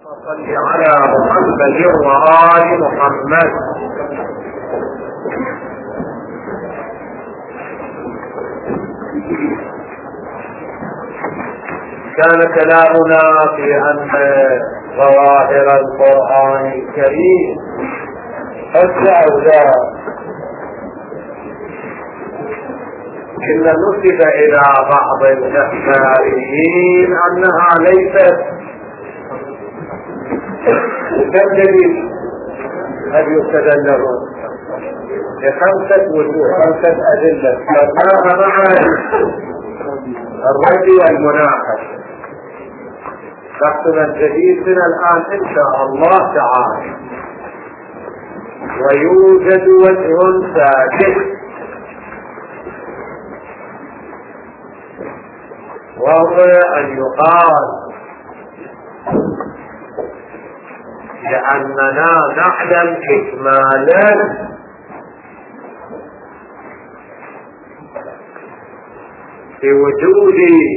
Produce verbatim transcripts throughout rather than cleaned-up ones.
صل على محمد وآل محمد. كان كلامنا في أن ظواهر القرآن الكريم السوداء إن نسب إلى بعض الإخباريين أنها ليست كالدليل. هل يستدل بخمسة وجوه، خمسة أدلة ذكرناها مع الرد والمناقشة. بحثنا الجديد من الآن إن شاء الله تعالى، ويوجد وجه ثالث وهو أن يقال لأننا نعلم إجمالا بوجود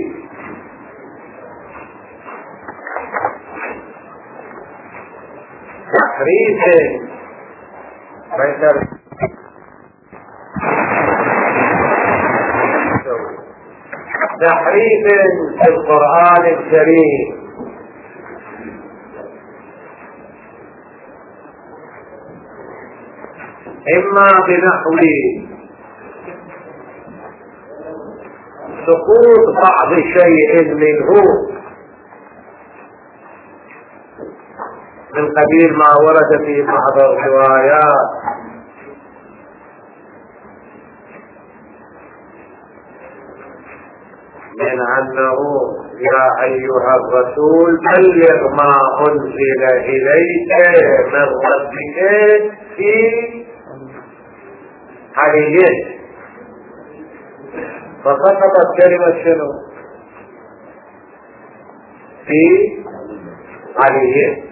تحريف تحريف في القرآن الكريم إما بنحو سقوط بعض شيء منه من قبيل ما ورد في بعض الروايات من أنه يا أيها الرسول بلغ ما أنزل إليك من ربك في عليين، فسقطت كلمة شنو؟ في عليين.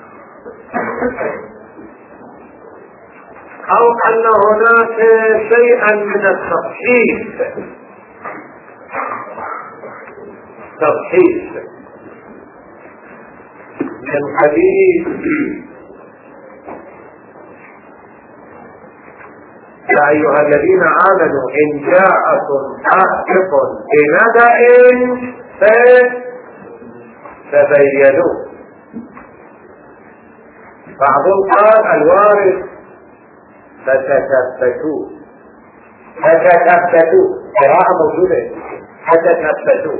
أو أن هناك شيئا من التضحيف تضحيف من قبيل يا أيها الذين آمنوا إن جاءكم فاسق بنبأ فتبينوا. بعضهم قال الوارث فتثبتوا فتثبتوا قراءة موجودة فتثبتوا.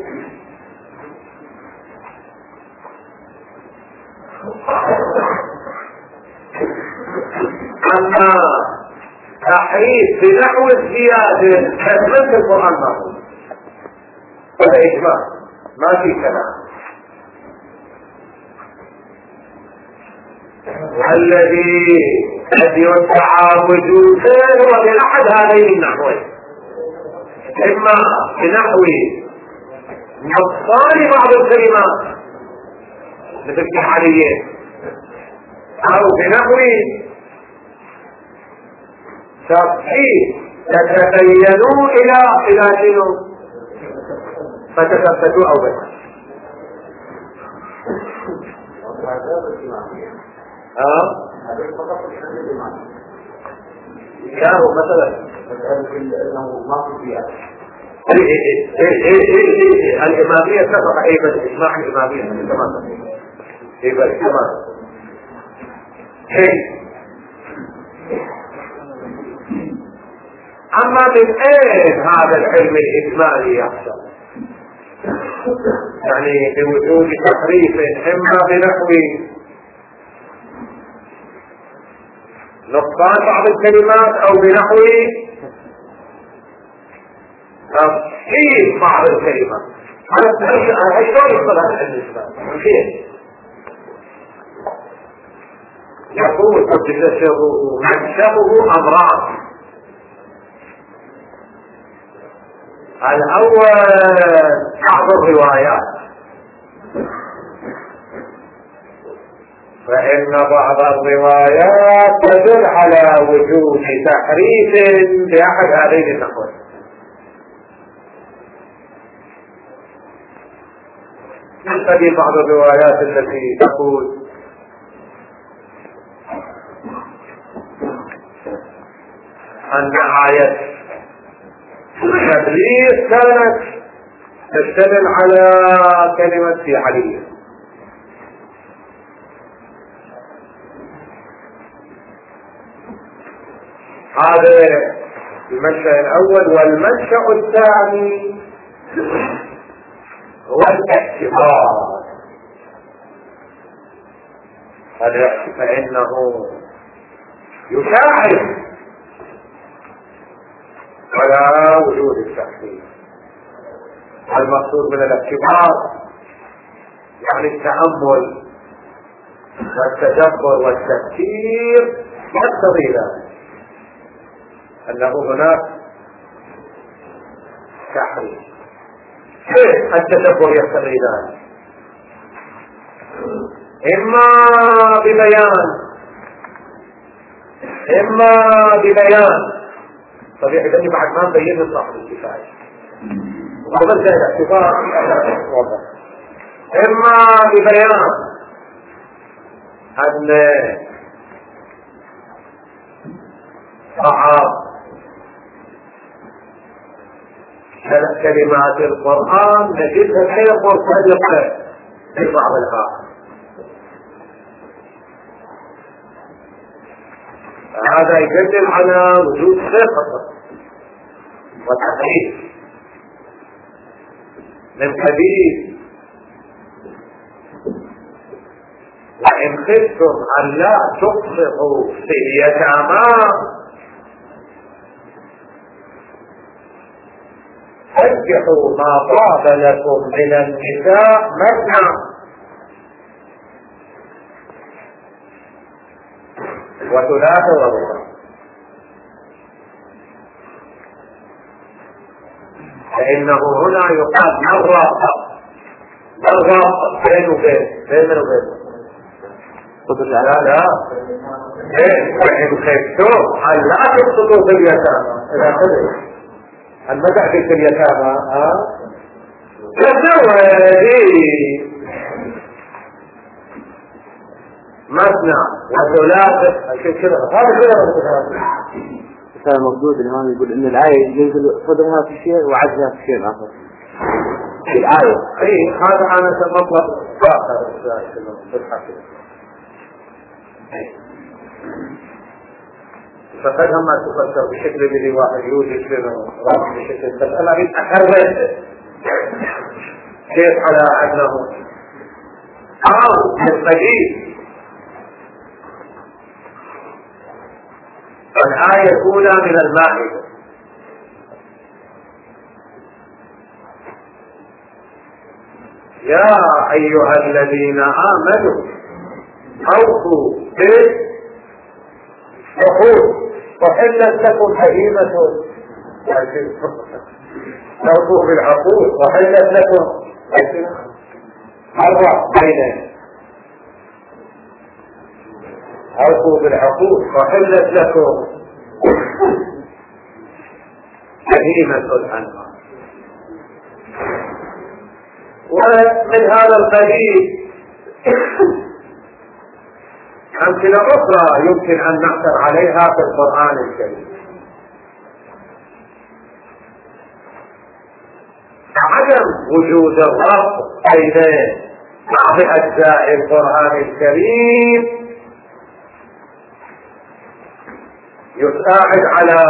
أما تحريف بنحو الزيادة كثرة القرآن ما هو هذا إجماع ما في كلام. والذي قد يدعى وجوده هو من أحد هذين النحوين، إما بنحو نقصان بعض الكلمات مثل الحاليين، أو بنحو تضحيف تتبينوا إلى إلى شنو فتثبتوا أو بس. اه كانوا مثلا انه ما في فيها الاماميه سبق ايضا اجماع الاماميه تماما يبقى تمام. اما من اين هذا العلم الاجمالي يحصل؟ يعني بوجود تحريف اما بنحو نقصان بعض الكلمات او بنحو تضحيف بعض الكلمات. هذا شلون يصل هذا الاسلام؟ كيف؟ يقول منشأه امران. الاول بعض الروايات، فإن بعض الروايات تدل على وجود تحريف بأحد هذين النحوين. من قبيل بعض الروايات التي تقول أن آية التدليس كانت تشتمل على كلمة في علي. هذا المنشأ الأول. والمنشأ الثاني هو الاعتبار، فإنه يساعد على وجود التحقيق. المقصود من الاعتبار يعني التأمل والتدبر والتفكير يقتضي ذلك أنه هناك تحريف. كيف التدبر يقتضي ذلك؟ إما ببيان إما ببيان طبيعي لأني بعد ما نبين صاحب الكفاية وقبل ذلك الاعتبار إما ببيان أن صعب كلمات القرآن نجدها غير مرتبطة ببعض الآخر. هذا يدل على وجود ثقة وتحريف من قبيل وإن خفتم أن لا تقسطوا في اليتامى فانكحوا ما طاب لكم من النساء مثنى وثلاث ورباع. فإنه هنا يقال مرة مرة بين وبين بين من وبين لا لا وإن خفتم أن لا تقسطوا في اليتامى. إذا خذوا المدح في اليتامى ها تزوجي مثنى وثلاث كذا. هذا كذا هذا المردود الإمام يقول إن الآية ينزل صدرها في شيء وعزها في شيء آخر. الآية أي هذا أنا مطلب آخر في الحقيقة. فقد هم تفكر بشكل الذي واحد يوجد لنا رأس بشكل بس أنا أريد أحرر كيف على أنه أو القديم الآية الأولى من المائدة يا أيها الذين آمنوا أوفوا بالعقود وحلت لكم بهيمة أوفوا بالعقود وحلت لكم مرة بين أوفوا بالعقود وحلت لكم بهيمة الأنعام. ومن هذا القبيل أمثلة أخرى يمكن أن نعثر عليها في القرآن الكريم. عدم وجود الربط بين بعض أجزاء القرآن الكريم يساعد على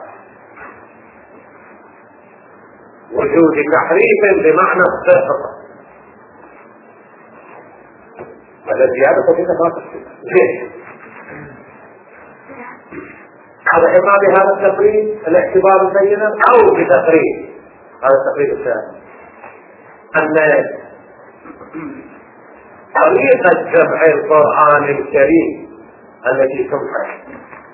وجود تحريف بمعنى الصدق. الزيادة فكذا ما تصير. ليش؟ هذا إما بهذا التقريب الاعتبار البينة أو بتقريب هذا التقريب الثاني أن طريقة جمع القرآن الكريم التي تمحك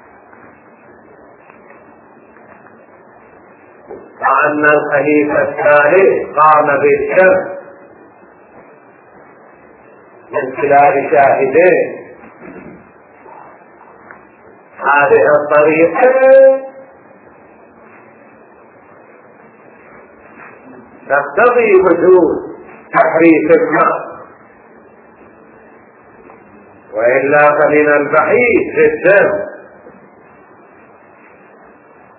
وأن الخليفة الثالث قام بالجمع من خلال شاهدين. هذه الطريقة تقتضي وجود تحريف ما، وإلا فمن البعيد جدا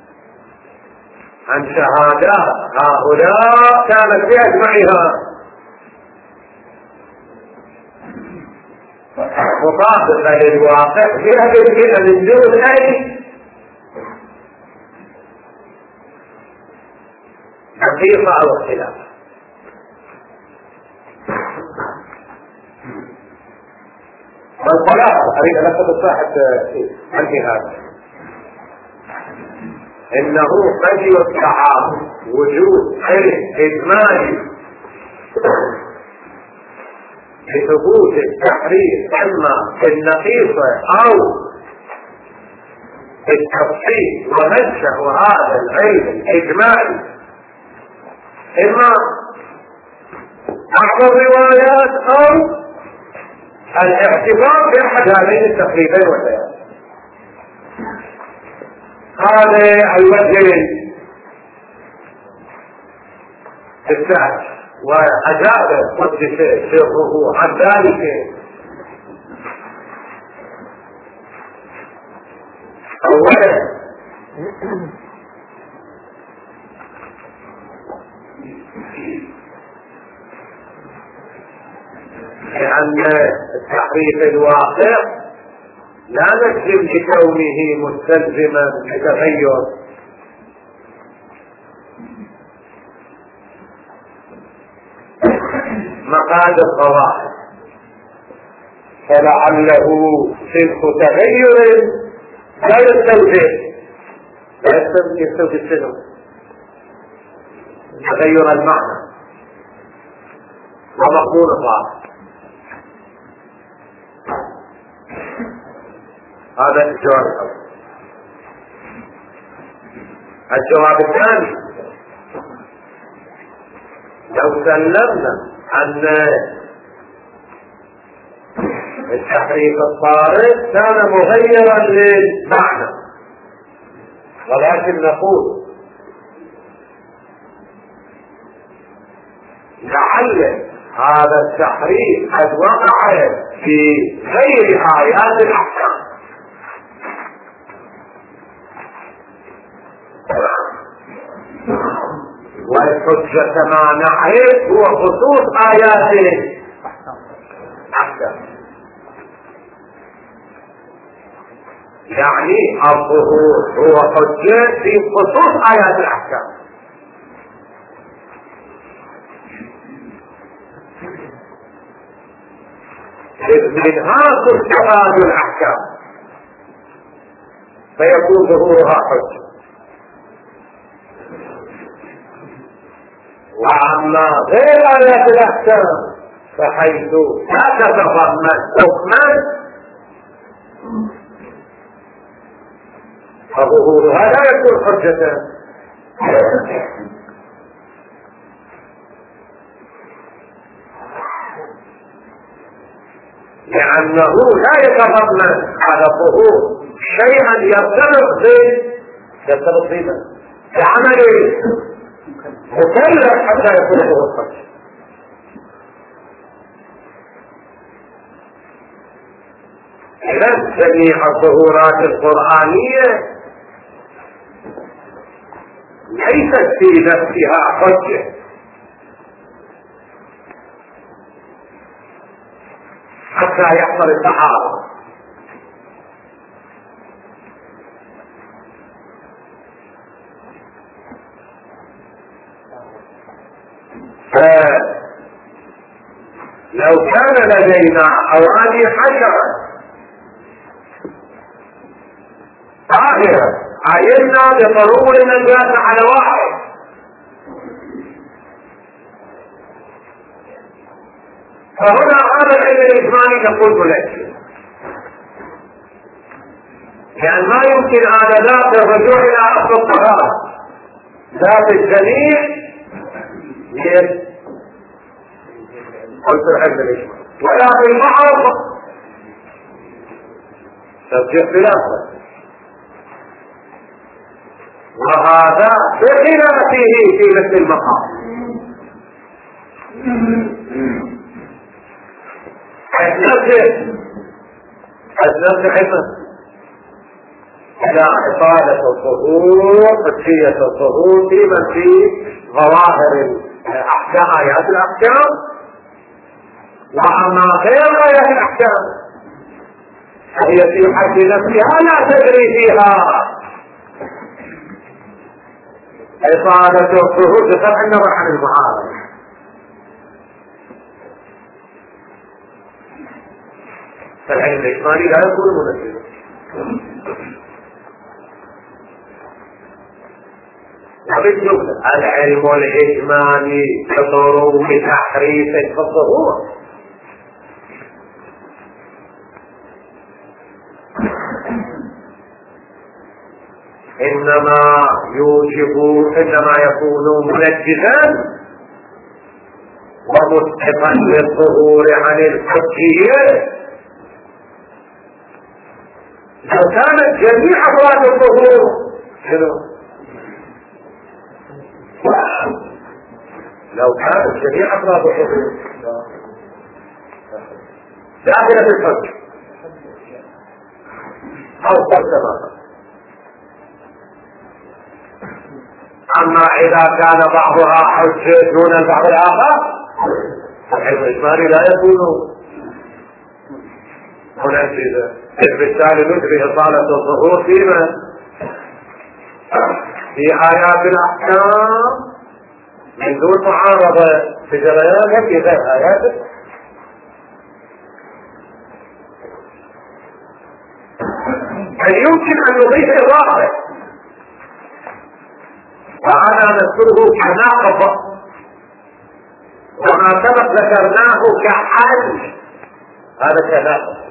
عن شهادات هؤلاء كانت بأجمعها مطابقة للواقع في هذه الجهة من دون أي حقيقة أو اختلاف. فالخلاصة أريد أن أخذ صاحب عنه هذا إنه قد يدعى وجود علم إجمالي لثبوت التحريف إما في النقيصة أو في التفصيل، ومنشأ هذا العلم الإجمالي إما بعض الروايات أو الاعتبار بأحد هذين التقريبين والبيان. هذا الوجه الثالث، وأجاب قدس سره عن ذلك أولا لأن التحريف الواقع لا نجزم بكونه مستلزما بتغير مقادير الظواهر، فلعله صدق تغير لا يستلزم لا يستلزم تغير المعنى ومقبول الظاهر. هذا الجواب الأول. الجواب الثاني، لو سلمنا أن التحريف الطارئ كان مغيرا للمعنى، ولكن نقول لعل هذا التحريف قد وقع في غير آيات الأحكام، والحجة كما نعرف هو خصوص آيات الأحكام، يعني الظهور هو حجة في خصوص آيات الأحكام. إذ منها تستفاد الأحكام فيكون ظهورها حجة. وأما غير آيات الأحكام فحيث لا تتضمن حكما فظهورها لا يكون حجة. لأنه لا يتضمن على الظهور شيئا يرتبط يرتبط به بعمل مكلف حتى يكون ظهور حجة. إذن جميع الظهورات القرآنية ليست في نفسها حجة، حتى يحصل التعارض. لو كان لدينا أواني حجرة طاهرة عيننا بضرور النجاة على واحد، فهنا هذا العلم الإجمالي نقول لك، لأن ما يمكن على ذات الرجوع إلى أصل الطهارة ذات الجميع قلت العلم الإجمالي، ولا في المحض ترجع خلافه، وهذا بخلافه في مثل المقام. النفس النفس حكمة إلى إطالة الظهور حجية الظهور في من في ظواهر الأحكام آيات الأحكام، وأما غير آيات الأحكام هي في حد نفسها لا تجري فيها إطالة الظهور بطبع النظر عن المعارضة. فالعلم الإجمالي لا يكون منزلا. وبالجملة العلم الإجمالي كضروب تحريف في الظهور، إنما يوجب إنما يكون منجزا ومسقطا للظهور عن الحجية لو كانت جميع أفراد الظهور شنو؟ لو كانت جميع أفراد الظهور داخلة في الحج أو قد. أما إذا كان بعضها حجة دون البعض الآخر فالعلم الإجمالي لا يكون منفذا، بالتالي ندري إطالة الظهور في من؟ في آيات الأحكام من دون معارضة في جريانها في غير آيات. هل يمكن أن نضيف إضافة وأنا نذكره كناقض وما سبق ذكرناه كحل؟ هذا كناقض.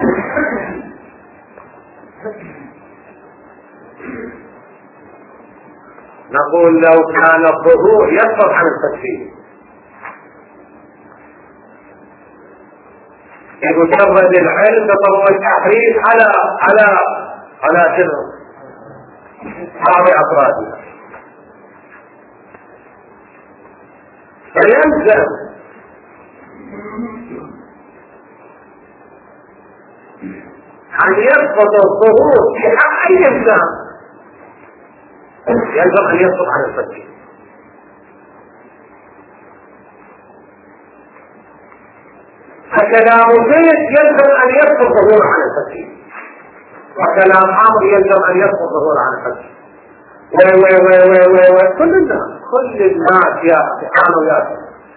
نقول لو كان الظهور يسقط عن التكفير بمجرد العلم بطبع التحريف على على على شنو؟ بعض أفرادها، فيلزم أن يسقط الظهور في حق أي إنسان، يلزم أن يسقط عن الفتح. فكلام زيد يلزم أن يسقط ظهور عن الفتح، وكلام عمرو يلزم أن يسقط ظهور عن الفتح. وي وي وي وي وي وي كل الناس كل الناس يا سبحان يا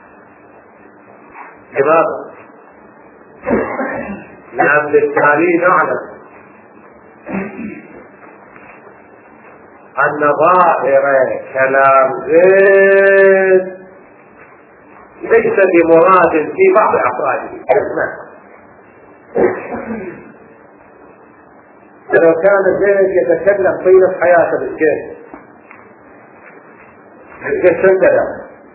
لماذا؟ لأن بالتالي نعلم أن ظاهر كلام زيد ليس بمراد في بعض أفراده. لو كان زيد يتكلم طيلة حياته بالجيش الجيش كلام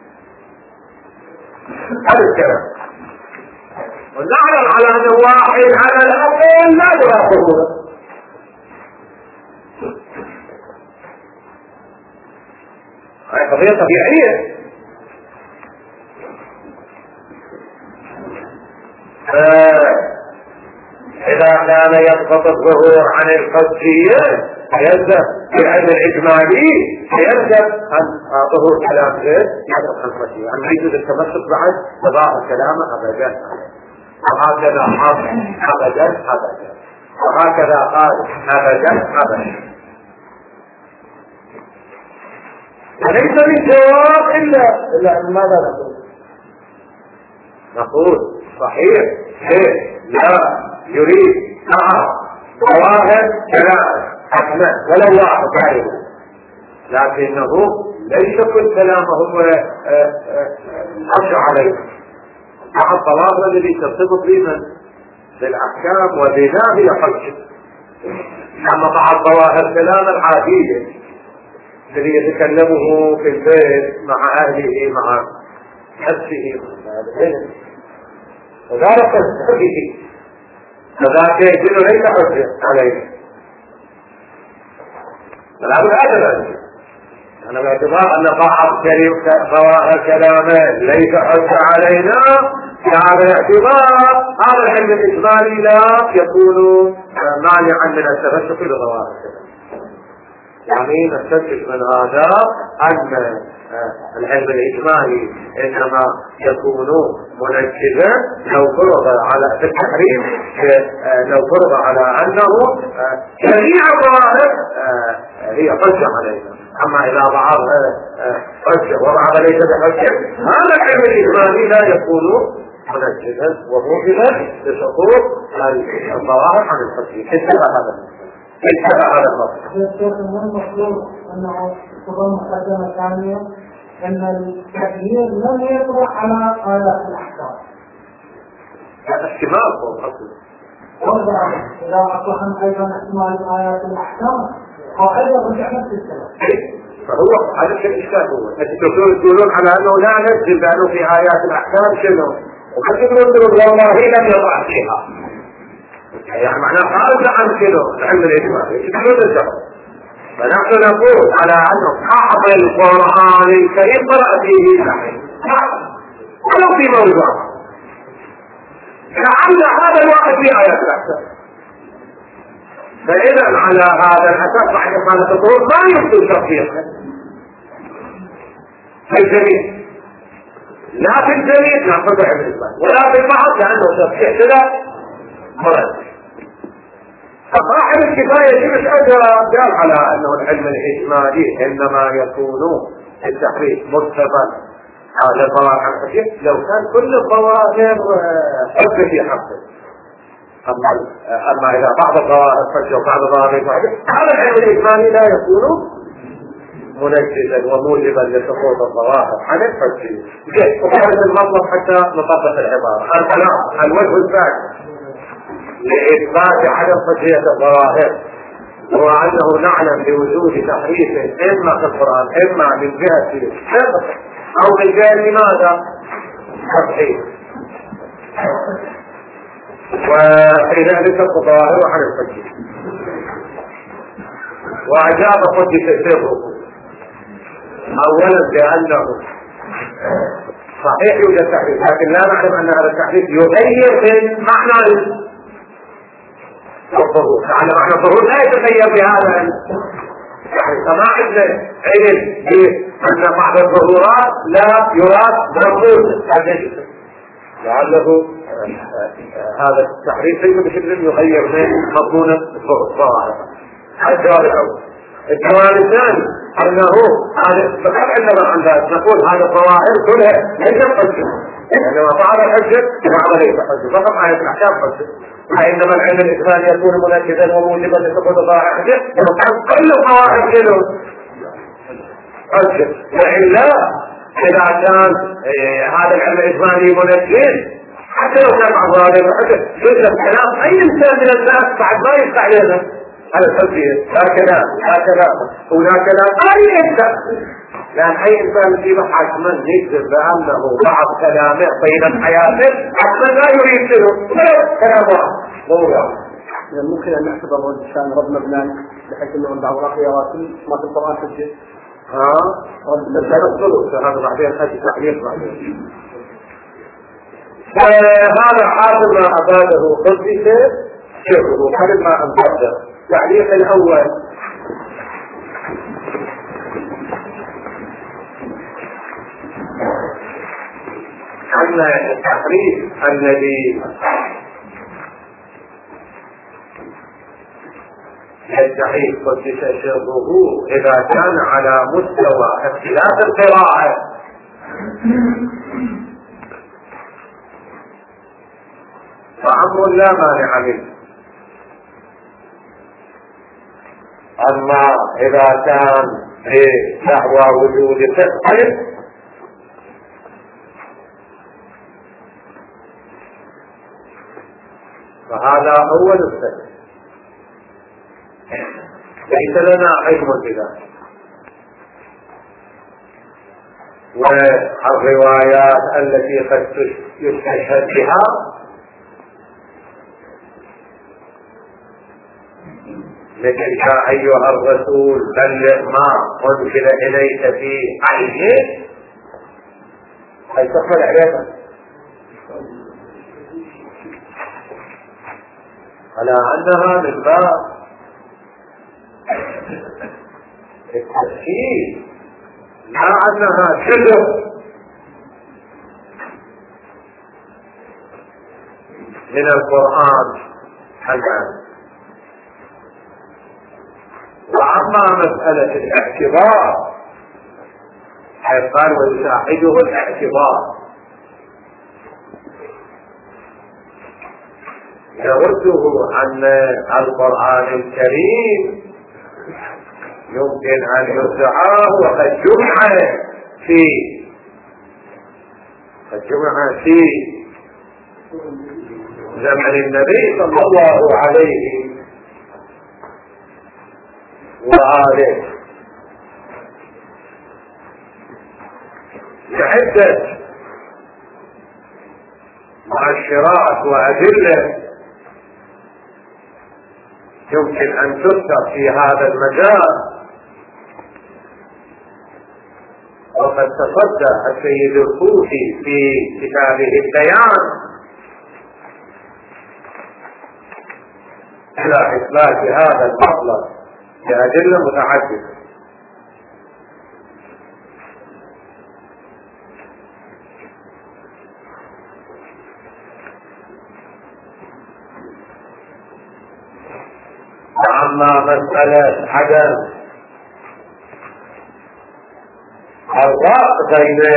هذا الكلام، ونعلم على أن الواحد على الأقل لا يراقبه، هذه قضية طبيعية. إذا كان يسقط الظهور عن الحجية يلزم في علم الإجمالي يلزم أن ظهور كلام غير يدرس عن الحجية، أن يجوز التمسك بعد تظاهر كلامه أبدا، وهكذا حصل أبدا أبدا، وهكذا قال أبدا أبدا. وليس بالجواب إلا إلا ماذا نقول؟ نقول صحيح إيه لا يريد نعم ظواهر كلام حسنا ولو واحد تعرفه، لكنه ليس كل كلامه حش عليه مع الظواهر الذي ترتبط بمن بالأحكام وبناء هي حج. أما مع الظواهر كلام العادية الذي يتكلمه في البيت مع أهله مع نفسه وذلك الحجة فذاك يجب ليس حجة عليه. فالأمر هذا أنا باعتبار أن بعض ظواهر كلامه ليس حجة علينا، في هذا الاعتبار هذا العلم الإجمالي لا يكون مانعا من التمسك بظواهر الكلام. يعني نستنتج من هذا أن العلم الإجمالي إنما يكون منجزا لو فرض على التحريم، لو فرض على أنه جميع الظواهر هي حجة علينا. أما إذا بعض حجة وبعض ليس بحجة، هذا العلم الإجمالي لا يكون منجزا وموجبا لسقوط الظواهر عن الحجة. انتبه هذا انتبه هذا المطلوب أنه تكون مقدمة ثانية أن التغيير لم يطرح على آيات الأحكام. احتمال هو الأصل. إذا أطلقنا أيضا احتمال آيات الأحكام فأيضا رجع نفس الكلام. فهو هذا الإشكال هو أنتم تقولون على أنه لا نجزم بأنه في آيات الأحكام شنو، وقد تقولون والله لم يضع فيها، يعني معناه خارج عن شنو العلم الإجمالي. تقولون الجواب. فنحن نقول على أنه بعض القرآن الكريم قرأ فيه نحن ولو في موضوع لعل هذا الواحد في آيات الأحكام. فإذا على هذا الأساس بعد ما تقول ما يمكن تطبيقه في الجميع، لا في الجميع نأخذ علم الإجمال ولا في البعض لأنه تطبيق كذا مرد. فصاحب الكفاية مش أجر قال على أنه العلم الإجمالي إنما يكون التحريف مرتبا على الظواهر الحجة لو كان كل الظواهر حجة في حقه. أما, أما إذا بعض الظواهر حجة وبعض الظواهر حجة، هذا العلم الإجمالي لا يكون منجزا وموجبا لسقوط الظواهر عن الحجة. وهذا المطلب حتى نطبق العبارة. الكلام الوجه الثاني لإثبات عدم حجية الظواهر هو أنه نعلم بوجود تحريف إما في القرآن إما من جهة حفظ أو من جهة لماذا؟ تضحية. وحينئذ الظواهر عن الحجية. وأجاب حجة الشيخ أولا بأنه صحيح يوجد تحريف، لكن لا نعلم أن هذا التحريف يغير من معنى الظهور. على معنى الظهور لا يتغير بهذا يعني فما عندنا علم بأن بعض الظهورات لا يراد مرموز لعله هذا التحريف ليس بشكل يغير من مضمون الظواهر. هذا الجواب الأول. الجواب الثاني أنه فقط عندما عند نقول هذا الظواهر كلها ليس حجة، يعني بعض الحجة وبعض ليس حجة، فقط آية الأحكام حجة. فإنما العلم الإجمالي يكون منجزا وموجبا لسقوط الظواهر حجة، وكان كل الظواهر كله حجة. وإلا إذا كان هذا العلم الإجمالي منجز حتى لو كان بعض الظواهر حجة يوجد كلام أي إنسان من الناس بعد ما يستعلمه على الحجية. لا كلام لا كلام ولا كلام أي إنسان، لأن أي إنسان يجيب حتما يكذب بأنه بعض كلامه طيلة حياته حتما لا يريد شنو كلام واحد موضوع. ممكن أن نعتبر الإنسان رب مبنان بحيث أنه عند أوراق يراسل ما في القرآن حجة. ها رب مبنان هذا بعدين حج تعليق بعدين. هذا حاصل ما أباده قدسه شعره وقبل ما أنفرده. التعليق الأول أن التحريف الذي يستحيل قدس شره إذا كان على مستوى اختلاف القراءة فأمر لا مانع منه. أما إذا كان في دعوى وجود فقه فهذا أول السبب، ليس لنا علم بذلك. والروايات التي قد يستشهد بها مثل يا أيها الرسول بلغ ما أنزل إليك في عينه، هل تقبل عليها؟ على أنها من باب التفسير، لا أنها كذب من القرآن الآن. وأما مسألة الاعتبار حيث قال ويساعده الاعتبار، يرده أن القرآن الكريم يمكن أن يدعاه وقد جمع في قد جمع في زمن النبي صلى الله عليه وآله لعدة مؤشرات وأدلة يمكن أن تذكر في هذا المجال. وقد تصدى السيد الطوسي في كتابه البيان إلى إثبات هذا المطلب بأدلة متعددة. وأما مسألة عدم الربط بين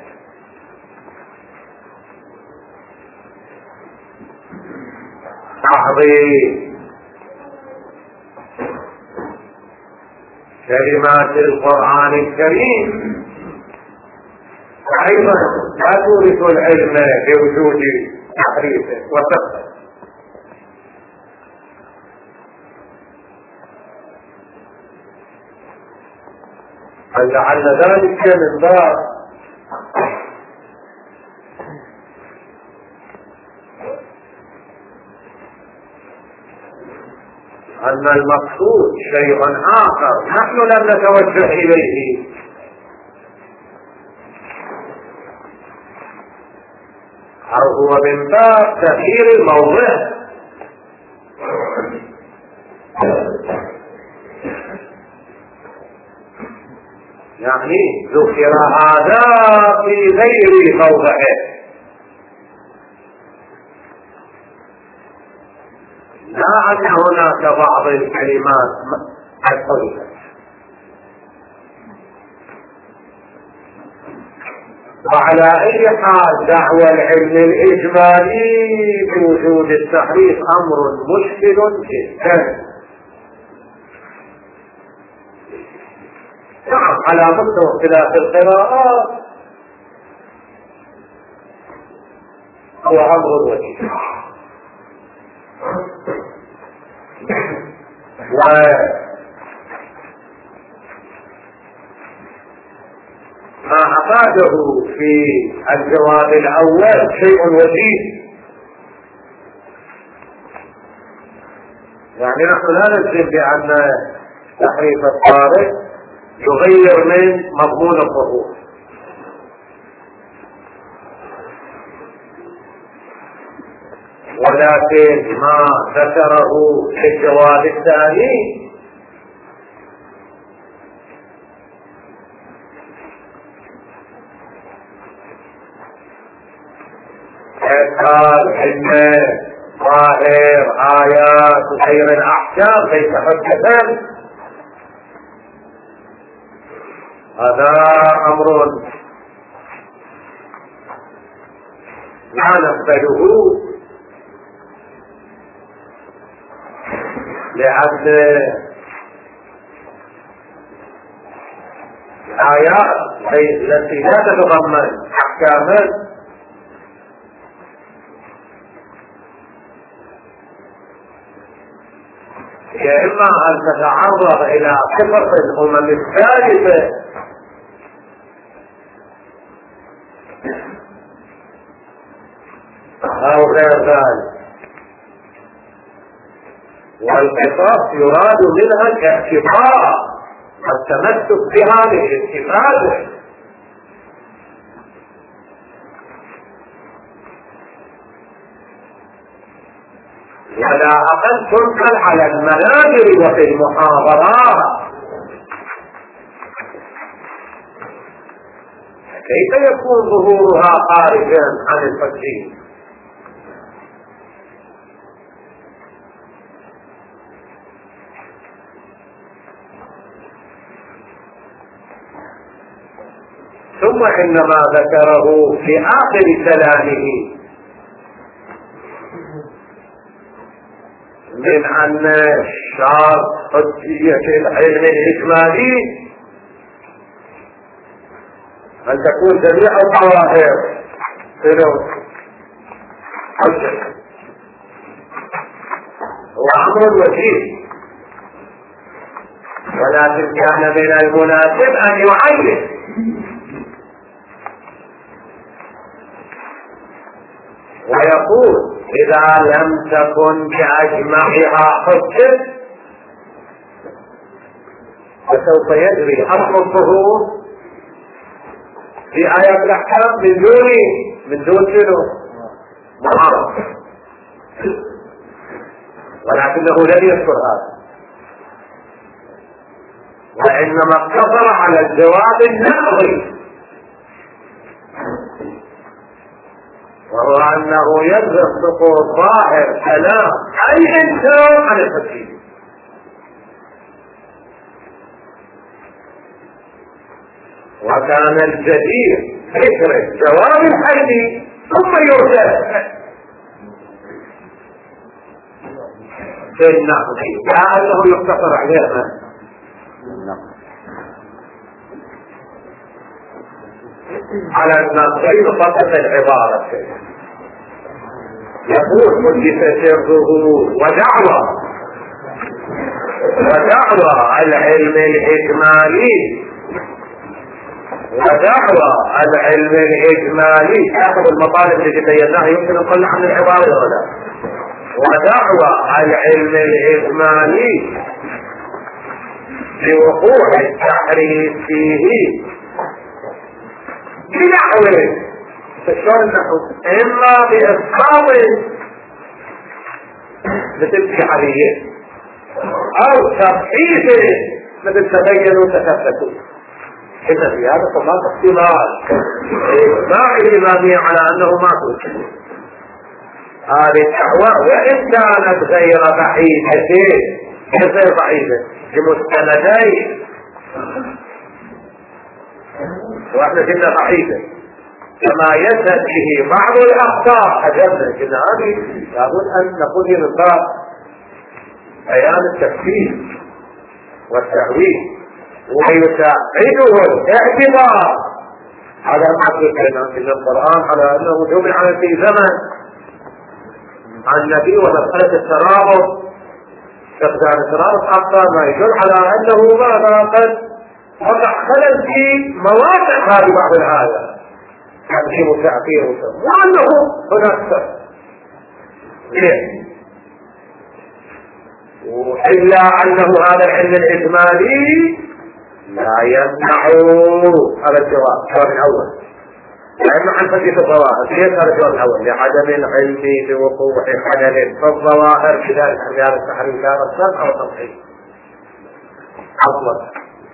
تعظيم كلمات القرآن الكريم أيضا لا تورث العلم بوجود تحريفه وسقطه، فلعل ذلك من باب أن المقصود شيء آخر نحن لم نتوجه إليه، أو هو من باب تغيير الموضع. يعني ذكر هذا في غير موضعه، لا أن هناك بعض الكلمات حصلت. وعلى أي حال دعوى العلم الإجمالي بوجود التحريف أمر مشكل جدا. نعم على مستوى اختلاف القراءات هو أمر وجيه، وما أفاده في الجواب الأول شيء وجيه. يعني نحن لا نجزم بأن تحريف الطارئ يغير من مضمون الظهور، ولكن ما ذكره في الجواب الثاني قال إن ظاهر آيات غير الأحكام ليس حجة، هذا أمر لا نقبله، لأن الآيات التي لا تتضمن أحكاما هي إما أن تتعرض إلى صفة الأمم الثالثة أو غير ذلك، والقصاص يراد منها الاعتبار التمسك بها للاستفادة، ولا أقل تنقل على المنابر وفي المحاضرات كيف يكون ظهورها خارجا عن الفجين؟ ثم إنما ذكره في آخر كلامه من أن شرط حجية العلم الإجمالي أن تكون جميع الظواهر حجة، وأمر وجيه، ولكن كان من المناسب أن يعين ويقول إذا لم تكن بأجمعها حجة فسوف يجري حكم الظهور في آيات الأحكام من دون من دون شنو؟ معارض، ولكنه لم يذكر هذا، وإنما اقتصر على الجواب النقضي، وهو أنه يلزم سقوط ظاهر كلام أي إنسان عن التفسير. وكان الجدير فكرة جواب الحل ثم يرجع في النقد كأنه يقتصر عليها على النقد يطبق العبارة. يقول حدث سره ودعوى ودعوى العلم الإجمالي ودعوى العلم الإجمالي أخذ المطالب التي بيناها يمكن أن نقل عن العبارة ولا ودعوى العلم الإجمالي بوقوع التحريف فيه بنحو شلون نحو إما بإسقاط مثل شعرية أو تضعيف مثل تبينوا وتثبتوا. إذا في هذا طبعا اختلاف إجماع الإمامية على أنه ما توجد هذه الدعوة وإن كانت غير ضعيفة غير ضعيفة بمستندين، واحنا كنا ضعيفة كما يشهد به بعض الأخطاء أجبنا كنا هذه لابد أن نقول من باب بيان التفسير والتأويل ويساعده الاعتبار على ما ذكرنا في القرآن على أنه جمع في زمن عن النبي ومسألة الترابط فقدان الترابط حتى ما يدل على أنه ماذا قد وقع خلل في مواقع هذه بعض الآيات تحكيم وتعقير وأنه هناك سبب ليه؟ إلا أنه هذا العلم الإجمالي لا يمنع هذا الجواب الجواب الأول لا يمنع عن تجديد الظواهر. ليش هذا الجواب الأول؟ لعدم العلم بوقوع خلل في الظواهر كذلك خلال التحريم لا السمع أو التضعيف أصلا.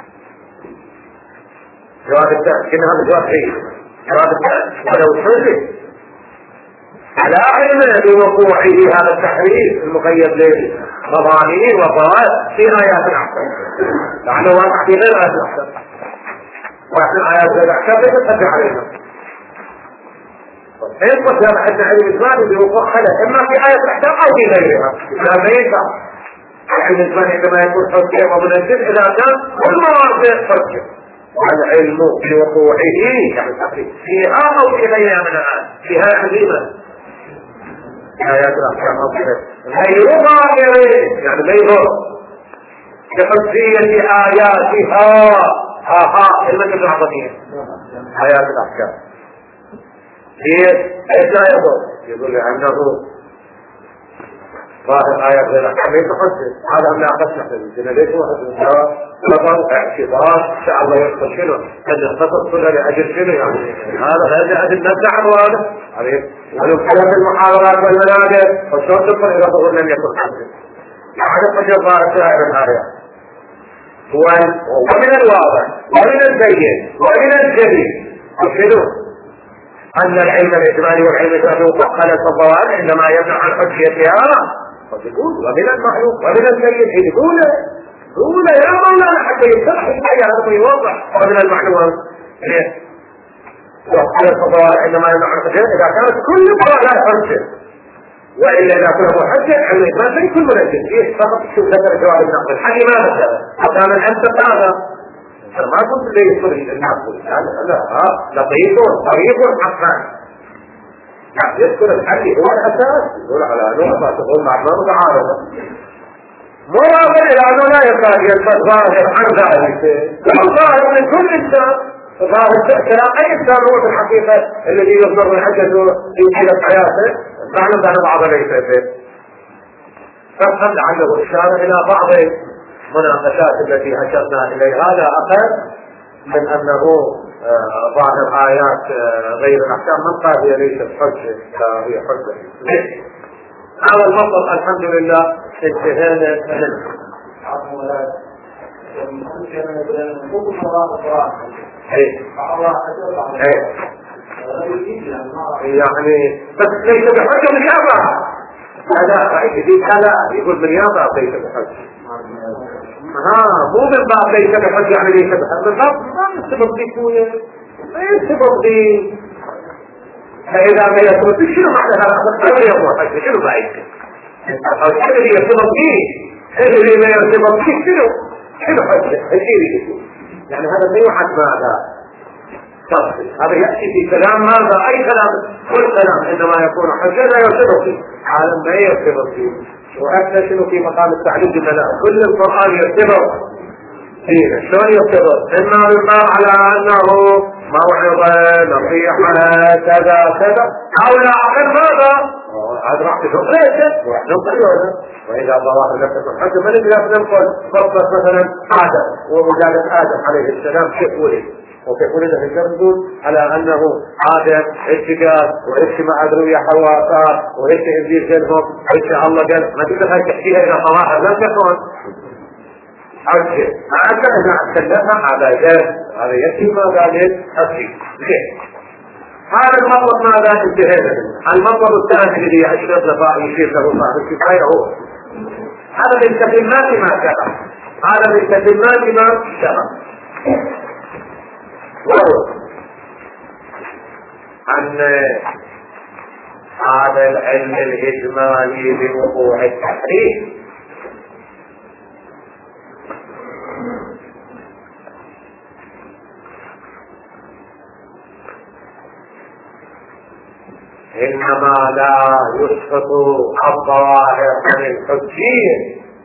جواب الثاني كنا هذا جواب حين جواب الثاني ولو حدث على علم بوقوعه هذا التحريف المقيد للمضامين والضوابط في آيات الأحكام لأنه واقع في غير آيات الأحكام، وإحنا آيات الأحكام تتبع علينا. إن قلت لما أن علم الإجمالي بوقوع خلل إما في آيات الأحكام أو في غيرها لا ما ينفع علم الإجمالي عندما يكون حجة ومنزل إذا كان كل مواضع حجة والعلم بوقوعه يعني التحريف فيها أو في غيرها من الآيات فيها عظيمة آيات الأحكام غير ظاهرين يعني غير كحجية آياتها ها ها المثل العظيم آيات الأحكام هي إيش لا يقول يقول أنه ظاهر آيات غير الأحكام يتحدث هذا هم لا قسمة لنا ليش واحد نظر اعتبار إن شاء الله يحصل شنو أن يختصر كلها لأجل شنو يعني هذا غير لأجل نبدأ عن هذا ولو كانت المحاضرات والمنابر فالشرط تدخل إلى ظهور لم يكن حدث لعدم فجر ظاهر سائر الآيات ومن الواضح ومن البين ومن الجليل وشنو؟ أن العلم الإجمالي والعلم الإجمالي مفصلا في الضوابط عندما يمنع عن حجيتها فيقول ومن المعلوم ومن السيد يقول يقول يا مولانا حتى يتضح الحياة هذا يوضح ومن المعلوم وقال الفضاء عندما يمنع عن حجيتها إذا كانت كل فضاء لا حجة وإلا إذا كنت محجة عن الإجمال فيكون منجد فيه فقط شوف ذكر جواب النقل حق ماذا كان الأنت هذا ما كنت لي يصير النقل لا لطيف طريق حقا يذكر الحدي هو الأساس يقول على نقطة تقول مع ما متعارضة مرافق إلى أنه لا يكاد يلبس ظاهر عن ذلك الظاهر من كل إنسان ظاهر كلام أي إنسان هو في الحقيقة الذي يصدر من حجته في حيلة حياته نعلم بأن بعض ليس به فقد عنده إشارة إلى بعض مناقشات التي أشرنا إليها لا أقل من أنه ظاهر آيات غير الأحكام من قال هي ليست حجة هي حجة هذا المطلب الحمد لله انتهينا منه يعني بس ليس بحجة من يابا هذا هذا يقول من يابا ليس بحجة ها مو من باب ليس بحجة يعني ليس بحجة من باب ما يستبق بكوية ما يستبق بي فإذا ما يستبق بي شنو معنى هذا أولا يبقى حجة شنو بعيد أو شنو اللي يستبق بي شنو اللي ما يستبق بي شنو شنو حجة الشيء يعني هذا ما يوحد ماذا هذا يأتي في كلام ماذا أي كلام كل كلام عندما يكون حجة لا يستبق بي عالم ما يستبق بي وأكثر شنو في مقام التعليم لا كل القرآن يعتبر فيه شلون يعتبر إما مما على أنه موعظة نصيحة كذا كذا أو لا أقل ماذا هذا راح تشوف ليش ننقل هذا وإذا الله نفسه حتى من إذا ننقل فرصة مثلا آدم وولادة آدم عليه السلام كيف ولد وكيف ولد في الجنة على أنه آدم اتجاه وإيش ما أدروا يا حواء وإيش إبليس جنهم وإيش الله قال ما تقدر تحكيها إلى صلاحة لا تكون حجة حتى إذا أتكلمها هذا جاء هذا يكفي ما قال أكفي هذا المطلب ماذا انتهينا المطلب الثاني الذي أشرف لفاء يشير له صاحب الكفاية هو هذا من تتمات ما شرع هذا من تتمات ما شرع وهو أن هذا العلم الإجمالي بوقوع التحريم إنما لا يسقط الظواهر عن الحجية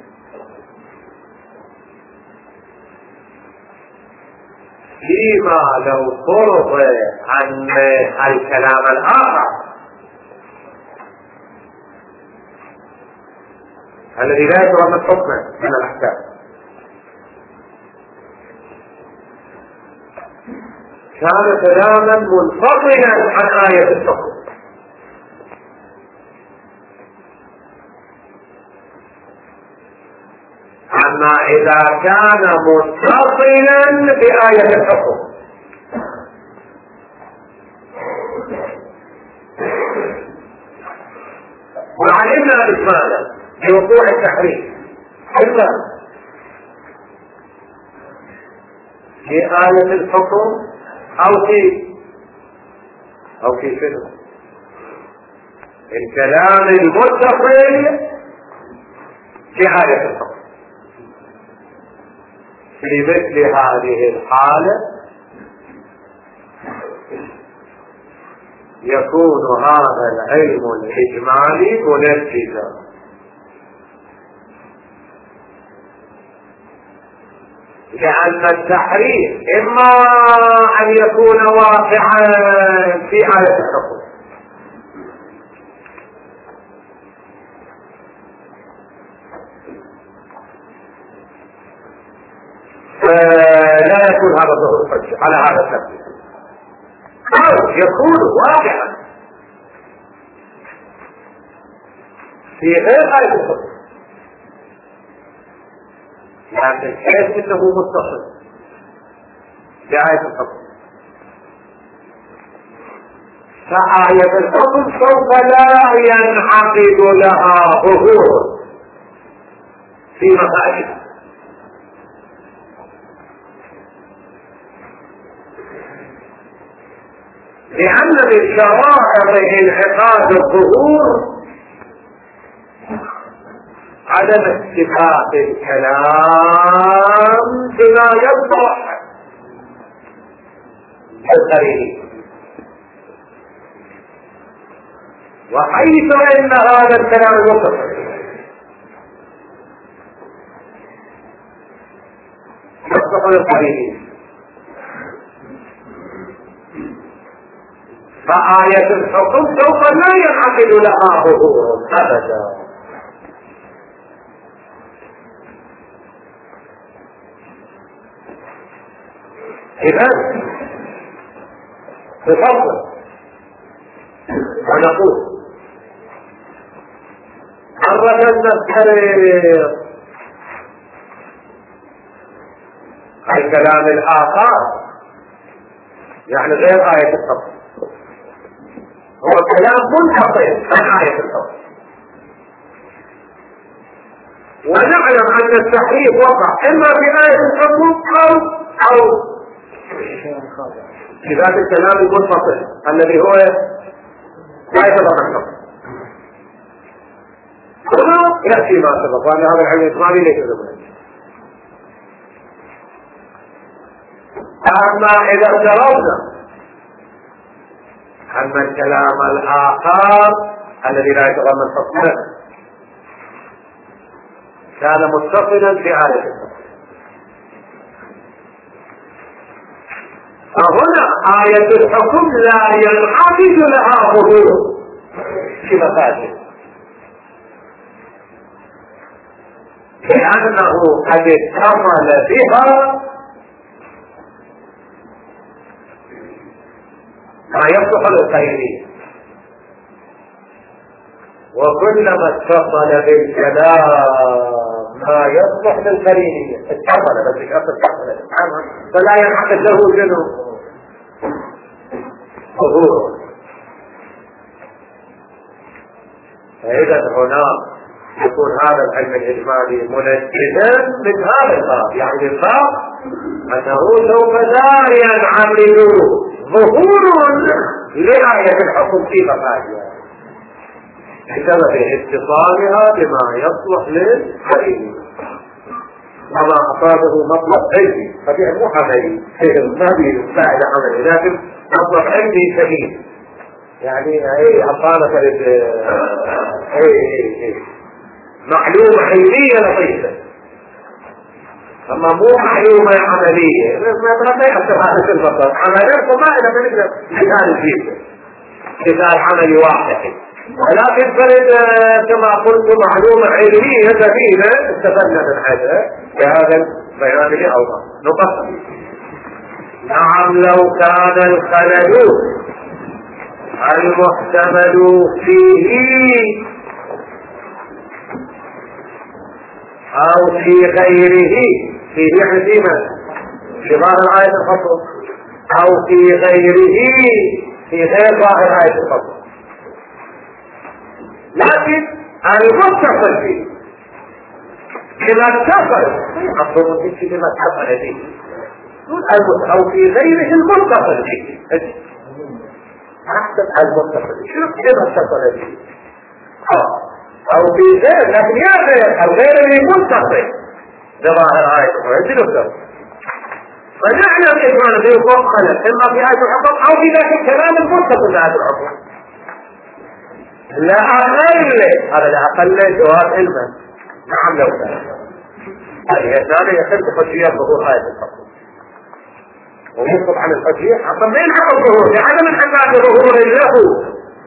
فيما لو فرض عن الكلام الآخر الذي لا يتضمن حكما من الأحكام كان كلاما منفصلا عن آية الحكم أما إذا كان متصلا بآية الحكم وعلمنا إجمالا بوقوع التحريم إما في آية الحكم أو في أو في شنو الكلام المتصل في آية الحكم في مثل هذه الحالة يكون هذا العلم الإجمالي منفذا لأن التحريم إما أن يكون واقعا في آية الحكم فلا يكون هذا ظهور الحجة على هذا الشكل أو يكون واقعا في غير آية الحكم لكن حيث انه متصل بآية الحكم فآية الحكم سوف لا ينعقد لها ظهور في مسائل، لأن من شرائط انعقاد الظهور عدم اتفاق الكلام بما يصلح القرين، وحيث ان هذا الكلام المتصل يصلح للقرين فآية الحكم سوف لا ينعقد لها ظهور أبدا. إذا تفضل ونقول مرة نذكر الكلام الآخر يعني غير آية الحكم، هو كلام منفصل عن آية الحكم، ونعلم أن التحريف وقع إما في آية الحكم أو أو في ذات الكلام المنفصل الذي هو لا يتضمن الحكم. هنا يأتي ما سبق، وأن هذا العلم الإسلامي ليس له. أما إذا افترضنا أن الكلام الآخر الذي لا يتضمن حكما كان متصلا بآية الحكم، فهنا آية الحكم لا ينعقد لها ظهور في مساجد، لأنه قد اتصل بها ما يصلح للخيرين، وكلما اتصل بالكلام ما يصلح للخيرين اتصل بس اتصل فلا ينعقد له جنوب ظهور. فإذا هنا يكون هذا العلم الإجمالي منجدا من هذا الباب، يعني الباب أنه سوف لا ينعقد ظهور لآية الحكم في مفادها بسبب اتصالها بما يصلح للخير، وما أصابه مطلب علمي فبيع مو عملي ما بيساعد عملي، لكن مطلب علمي سليم، يعني اي أصالة اي اي معلومة علمية لطيفة، أما مو معلومة عملية ما يحصل هذا في البطل عملية فما إذا بنقدر مثال الجيد مثال عملي واحد، ولكن فرد كما قلت معلومة علمية ثقيلة استفدنا من هذا بهذا البيان الأوضح. نقص نعم لو كان الخلل المحتمل فيه أو في غيره، في حسيمة في ظاهر آية الفصل أو في غيره في غير ظاهر آية الفصل، لكن المتصل فيه إذا اتصل أصبح في لما اتصل فيه أو في غيره المتصل فيه أحسن المتصل شو إذا اتصل فيه أو في غير، لكن يا غير أو غير المتصل لظاهر آية الفصل. فنعلم إجمالا في فوق خلل إما في آية الحكم أو في ذاك الكلام المتصل بآية الحكم. لا أقل هذا لا أقل جواب علما. نعم لو كان الإنسان يخل بحجية ظهور آية الحكم ويسقط عن الحجية أصلا ما ينحق الظهور لعدم انحقاق ظهور له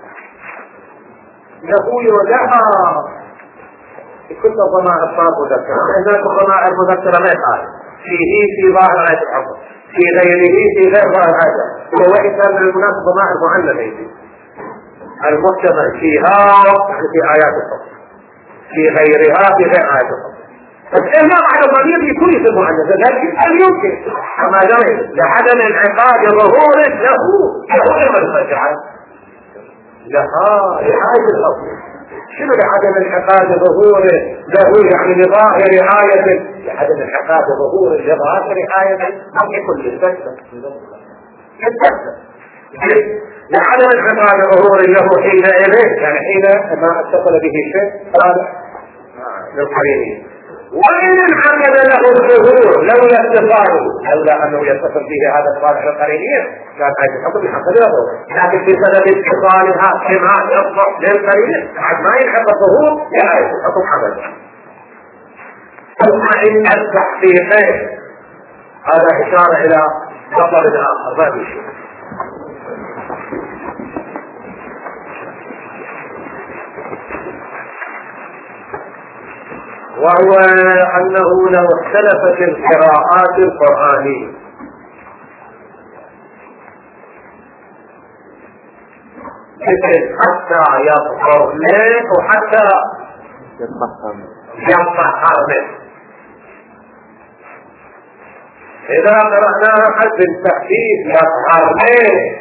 له يودعها كل ضمائر صار مذكرة، هناك ضمائر مذكرة ما يقال فيه في ظاهر آية الحكم في غيره في غير ظاهر آية، وإن كان بالمناسبة ضمائر معلمة المحتمل فيها في آيات الحكم في غيرها في غير آيات الحكم. فالإهمام على الضمير في كل اسم مؤنث لكن هل يمكن كما دام لعدم انعقاد ظهوره له له المرجعات لها رعاية الأصل. شنو لعدم انعقاد ظهوره له يعني لظاهر رعاية، لعدم انعقاد ظهوره لظاهر رعاية أو كل البشر لعدم انعقاد ظهور له حينئذ، يعني حين ما اتصل به شيء صالح للقرينين. وإن انعقد له الظهور لولا اتصاله، لولا أنه يتصل به هذا الصالح للقرينين كان هذا الحكم يحصل له، لكن بسبب اتصالها كما يصلح للقرينين بعد ما ينحق الظهور يعني الحكم حصل. ثم إن التحقيقين هذا إشارة إلى خطر آخر ما في شيء. وهو أنه لو اختلفت القراءات القرآنية مثل حتى يظهر له وحتى يظهر له، إذا قرأناها حد التأكيد يظهر له،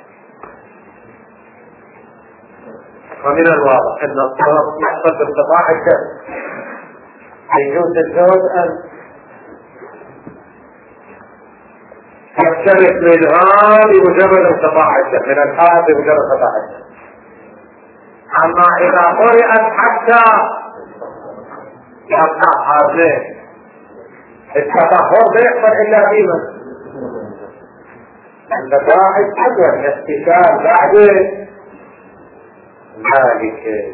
ومن الواضح أن الصوت يحصل بانقطاع الشمس يجوز الزوج أن يختلف منها بمجرد انقطاع الشمس، من الحال بمجرد انقطاع الشمس. أما إذا قرأت حتى يظهر له، التطهر لا يحصل إلا فيما انقطاع الشمس الاستشار بعد ذلك.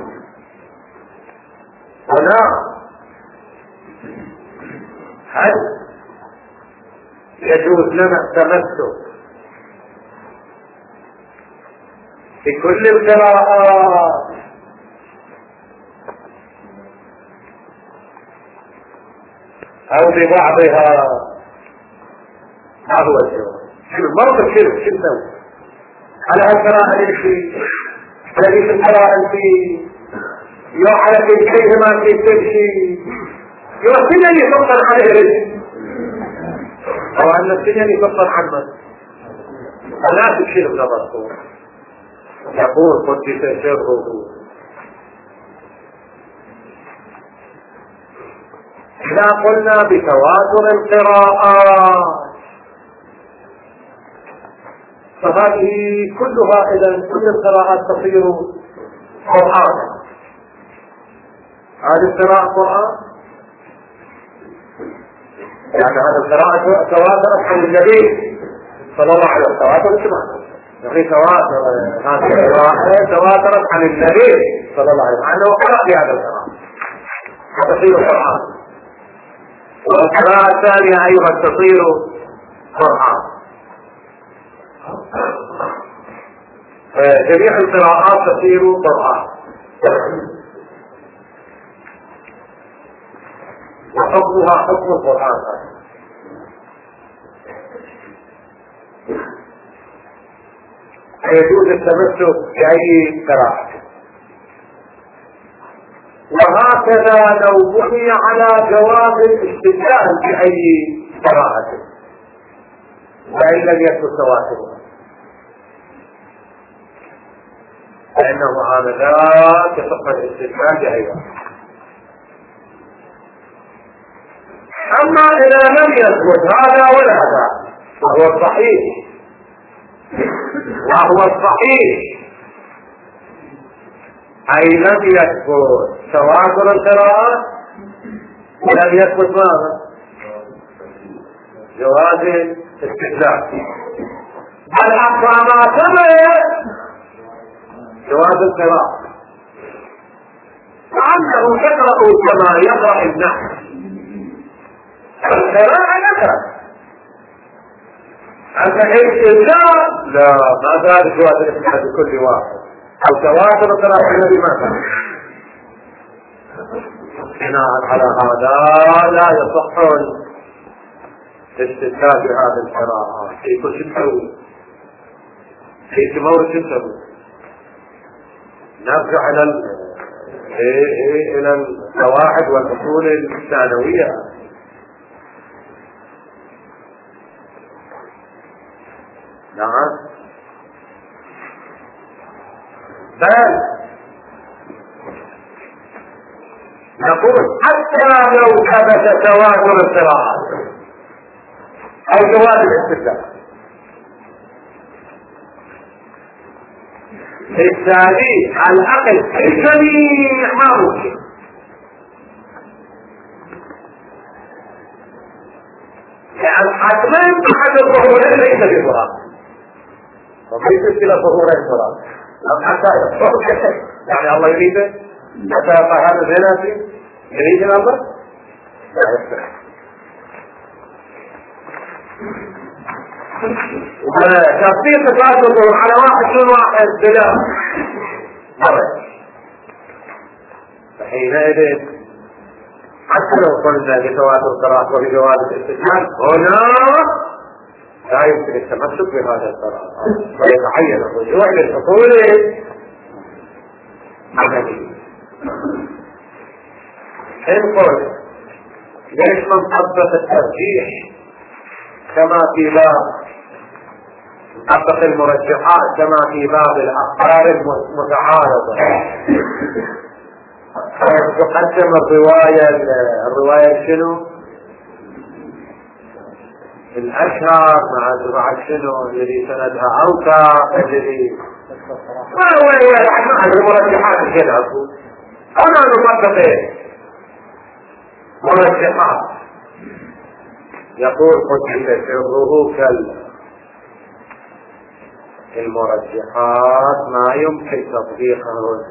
هنا هل يجوز لنا التمسك في كل القراءات أو ببعضها؟ ما هو الجواب؟ شنو الموقف؟ شنو شنو نسوي؟ على هالقراءة اللي في الذي في القراءة في يو على كل شيء ما في كل شيء يوصلنا اللي يفضل عليه رزق أو أن السنين يفضل عنه لا تشير من الرسول يقول قدس سره. إذا قلنا بتواتر القراءات فهذه كلها إذا كل القراءات تصير قرآن. هذه القراءة قرآن يعني هذا القراءة تواترت عن النبي صلى الله عليه وسلم. تواتر اسمه يعني تواتر، هذه القراءة تواترت عن النبي صلى الله عليه وسلم أنه قرأ بهذا القراءة فتصير قرآن. والقراءة الثانية أيضا تصير قرآن. جميع القراءات تصير قرآن وحكمها حكم القرآن. يجوز التمسك بأي قراءة. وهكذا لو بني على جواز الاستدلال بأي قراءة وإن لم يكن تواترها فإنه هذا لا تصح الاستدلال بأي واحد. أما إذا لم يثبت هذا ولا هذا فهو الصحيح، وهو الصحيح أي لم يثبت تواتر القراءات ولم يثبت ماذا؟ جواز الاستدلال. بل أقصى ما ثبت جواز القراءة، فعنه يقرأ كما يقرأ النحو القراءة نقرأ. أنت الاستدلال لا ما زال جواز الاستدلال بكل واحد أو تواتر القراءة الذي ما كان. بناء على هذا لا يصح الاستدلال بهذه القراءة. في كل شيء تسوي في تمور شيء تسوي. نرجع إلى إلى القواعد والأصول الثانوية. نعم بل نقول حتى لو ثبت تواتر القراءات او جواز الاستدلال الثاني على الاقل الجميع ما ممكن. يعني حتما احد الظهورين ليس بظهر فليس الى ظهورين ظهر حتى يعني الله يريده حتى يقع هذا الجنازي يريد الامر لا يستحق. وتطبيق الظهور على واحد دون واحد بلا حرج فحينئذ حتى لو قلنا بتواتر القراءات وبجواز الاستدلال هنا لا يمكن التمسك بهذا القراءات ويتعين الرجوع للحصول عملي. إن قلت ليش من طبق الترجيح كما في باب طبق المرجحات كما في باب الأخبار المتعارضة تقدم الرواية الرواية شنو الأشهر مع مع شنو الذي سندها أوثق الذي ما هو مع المرجحات كذا أنا نطبق مرجحات يقول قتل سره كلا المرجحات ما يمكن تطبيقه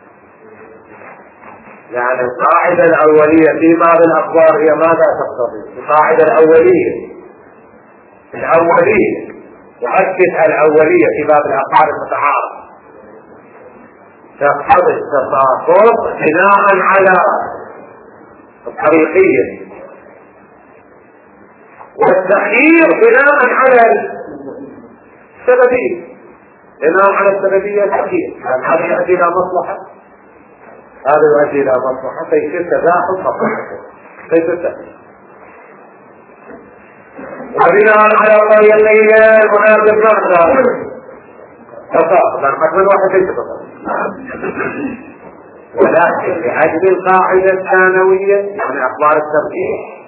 يعني القاعدة الأولية في باب الأخبار هي ماذا تقتضي؟ القاعدة الأولية الأولية وأكد الأولية في باب الأخبار المتعارض تقتضي التساقط بناء على الطريقية والتخيير بناء على السببية بناء على السببية التخيير هذا يؤدي إلى مصلحة هذا يؤدي إلى مصلحة فيصير تداخل مصلحة فيصير تداخل وبناء على الطريقية المناسب نقدر تساقط لأن حكم الواحد ليس تساقط ولكن لأجل القاعدة الثانوية يعني أخبار الترجيح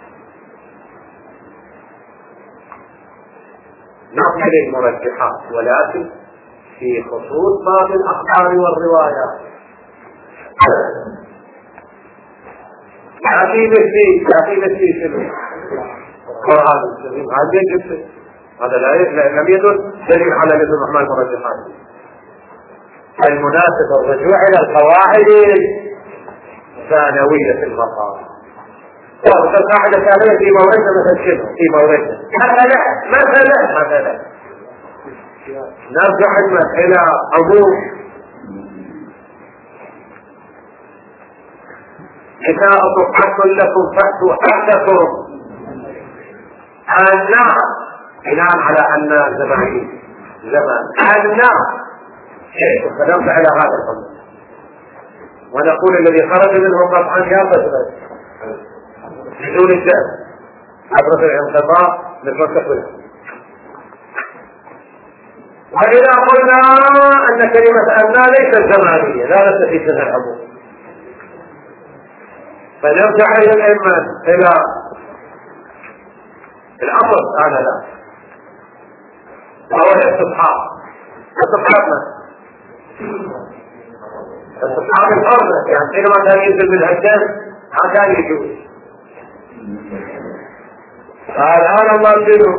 نقل المرجحات ولكن في خصوص باب الأخبار والروايات يأتي مثلي يأتي مثلي شنو القرآن الكريم هذا يجب هذا لا لم يدل دليل على لزوم أعمال المرجحات. المناسب الرجوع إلى القواعد الثانوية في المقام القاعدة الثانوية في موردها مثل شنو في موردها مثلا مثلا مثلا نرجع إلى عموم نساؤكم حق لكم فأتوا حقكم النار بناء على أن زمان زمان النار فنرجع إلى هذا الأمر ونقول الذي خرج منه قطعا يابد بدون الدم عبر الانقطاع للمستقبل. وإذا قلنا أن كلمة أن ليست زمانية لا نستفيد منها العموم فنرجع إلى الإيمان إلى الأمر هذا لا وهو الاستصحاب استصحاب استصحاب الأرض يعني حينما كان ينزل من الدم ما كان يجوز فالآن الله شنو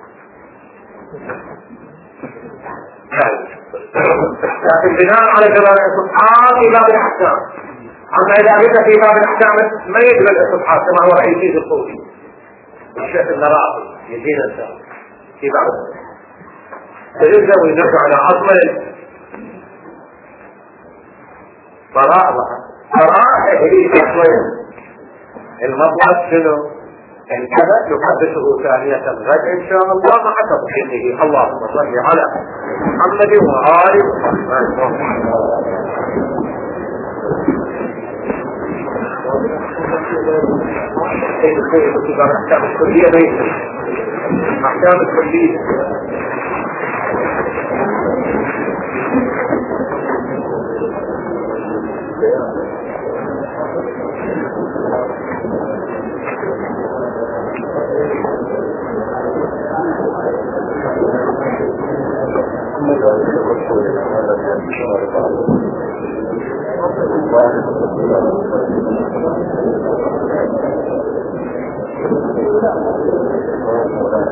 لكن بناء على جلال الاستصحاب في باب الأحكام أما إذا أردت في باب الأحكام ما يجب الاستصحاب كما هو رئيسي الصوفي الشيخ النراقي يدين الإنسان في بعض فيجب وينرجع على أصل براءة براءة هي أصلين المطلب شنو الكذا يحدثه ثانية غد إن شاء الله مع تضحينه. اللهم صل على محمد وآل محمد. أحكام الكلية ليس أحكام الكلية Thank you.